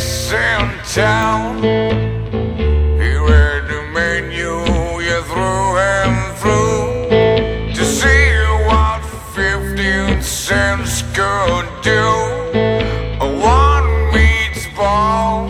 place in town. He read the menu, you through and through, to see what 15 cents could do. A one meatball.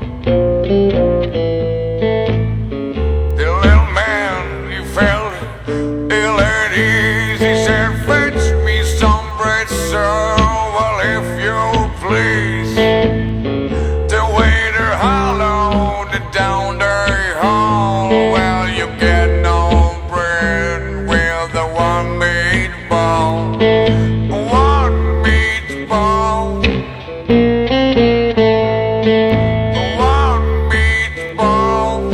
The little man, he felt ill at ease. He said, fetch me some bread, sir, well, if you please. The waiter hollowed down the hall, well, you get no bread with the one meatball. One meatball. One meatball.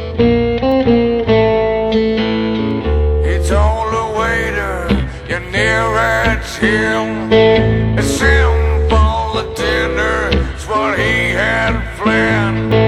He told the waiter, you're near at him. A simple dinner is what he had planned.